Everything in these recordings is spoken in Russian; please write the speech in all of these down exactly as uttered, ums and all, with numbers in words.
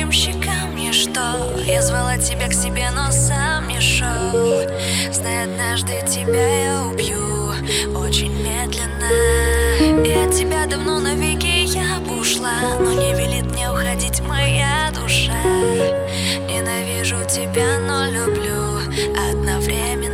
твоим щекам ничто. Я звала тебя к себе, но сам не шел. Знай, однажды тебя я убью очень медленно. И от тебя давно навеки я бы ушла, но не велит мне уходить моя душа. Ненавижу тебя, но люблю одновременно.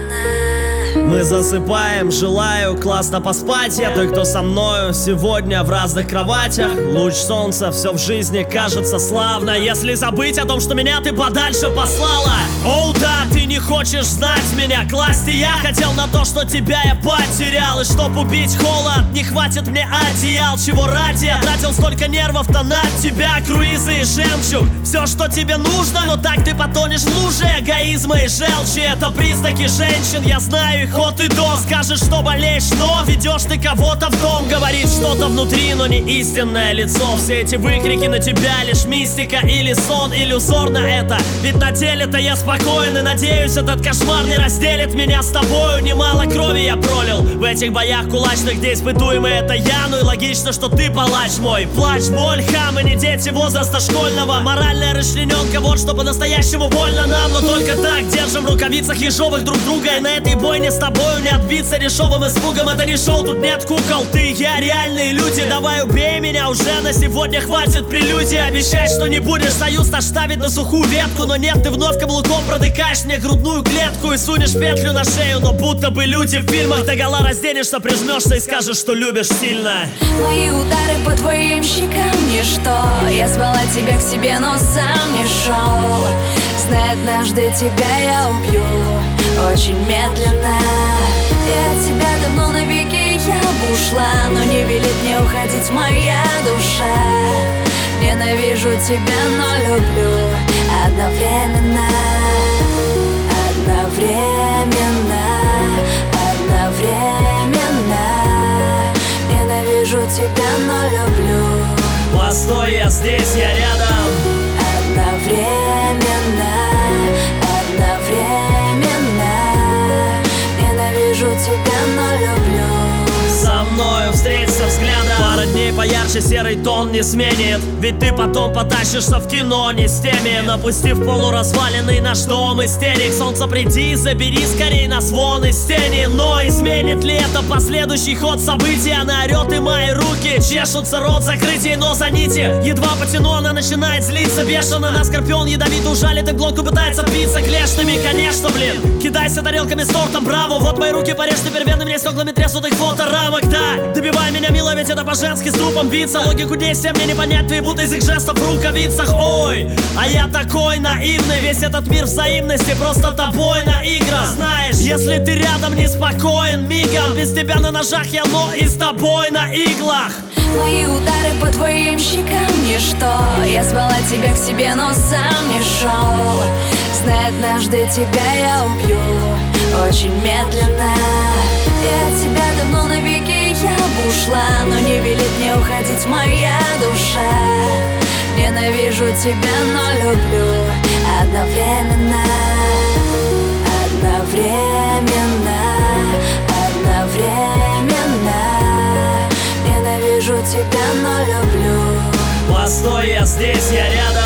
Мы засыпаем, желаю классно поспать. Я той, кто со мною сегодня в разных кроватях. Луч солнца, все в жизни кажется славно. Если забыть о том, что меня ты подальше послала. Оу, да, ты не хочешь знать меня. Класть и я хотел на то, что тебя я потерял. И чтоб убить холод, не хватит мне одеял. Чего ради я тратил столько нервов-то на тебя. Круизы и жемчуг, все, что тебе нужно. Но так ты потонешь в луже эгоизма и желчи. Это признаки женщин, я знаю их от и до. Скажешь, что болеешь, но ведешь ты кого-то в дом. Говорит что-то внутри, но не истинное лицо. Все эти выкрики на тебя лишь мистика или сон. Иллюзорно это, ведь на деле-то я спокоен. И надеюсь, этот кошмар не разделит меня с тобою. Немало крови я пролил в этих боях кулачных, где испытуемый это я. Ну и логично, что ты палач мой. Плач, боль, хамы, не дети возраста школьного. Моральная расчлененка, вот что по-настоящему больно нам. Но только так держим в рукавицах ежовых друг друга. И на этой бойне с тобою не отбиться дешевым испугом. Это не шоу, тут нет кукол. Ты и я реальные люди. Давай убей меня уже, на сегодня хватит прелюдии. Обещай, что не будешь союз наш ставить на сухую ветку. Но нет, ты вновь каблуком продыкаешь мне грудную клетку и сунешь петлю на шею. Но будто бы люди в фильмах догола разденешься, прижмешься и скажешь, что любишь сильно. Мои удары по твоим щекам ничто. Я звала тебя к себе, но сам не шел. Знай, однажды тебя я убью очень медленно. И от тебя давно навеки я бы ушла, но не велит мне уходить моя душа. Ненавижу тебя, но люблю одновременно. Одновременно. Одновременно. Ненавижу тебя, но люблю. Постой, я здесь, я рядом. Одновременно. Одновременно. Ненавижу тебя, но люблю. Со мною встретиться взглядом. Пара дней поярче серый тон не сменит. Ведь ты потом потащишься в кино не с теми. Напустив полуразваленный наш дом истерик. Солнце, приди, забери скорей нас вон из тени. Но изменит ли это последующий ход событий? Она орет, и мои руки чешутся, рот закрытий, но за нити. Едва потяну, она начинает злиться бешено. На скорпион ядовито ужалит и в глотку пытается биться клешнями. Конечно, блин, кидайся тарелками с тортом, браво. Вот мои руки порежь теперь венными стеклами треснут их фоторамок. Да, добивай меня, мило, ведь это по-женски с трупом биться. Логику действия мне не понять, твои будто из их жестов в рукавицах. Ой, а я такой наивный. Весь этот мир взаимности просто тобой на играх. Знаешь, если ты рядом неспокоен мигом, без тебя на ножах я, но и с тобой на иглах. Мои удары по твоим щекам ничто. Я звала тебя к себе, но сам не шел. Знай, однажды тебя я убью очень медленно. И от тебя давно навеки я бы ушла, но не велит мне уходить моя душа. Ненавижу тебя, но люблю одновременно. Одновременно. Одновременно. Ненавижу тебя, но люблю. Постой, я здесь, я рядом.